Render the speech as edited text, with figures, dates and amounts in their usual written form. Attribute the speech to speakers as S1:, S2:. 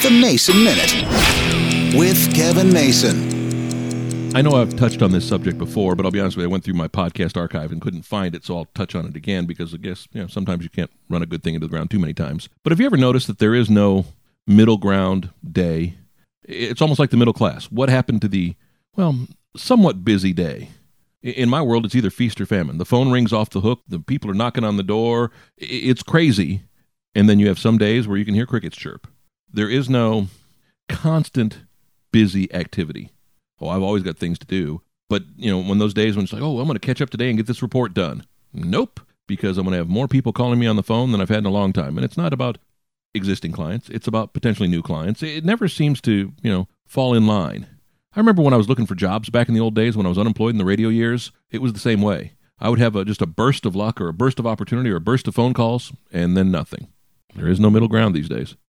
S1: The Mason Minute with Kevin Mason.
S2: I know I've touched on this subject before, but I'll be honest with you, I went through my podcast archive and couldn't find it, so I'll touch on it again because I guess sometimes you can't run a good thing into the ground too many times. But have you ever noticed that there is no middle ground day? It's almost like the middle class. What happened to the, somewhat busy day? In my world, it's either feast or famine. The phone rings off the hook. The people are knocking on the door. It's crazy. And then you have some days where you can hear crickets chirp. There is no constant busy activity. Oh, I've always got things to do. But, when those days when it's like, I'm going to catch up today and get this report done. Nope, because I'm going to have more people calling me on the phone than I've had in a long time. And it's not about existing clients. It's about potentially new clients. It never seems to, fall in line. I remember when I was looking for jobs back in the old days when I was unemployed in the radio years, it was the same way. I would have just a burst of luck or a burst of opportunity or a burst of phone calls and then nothing. There is no middle ground these days.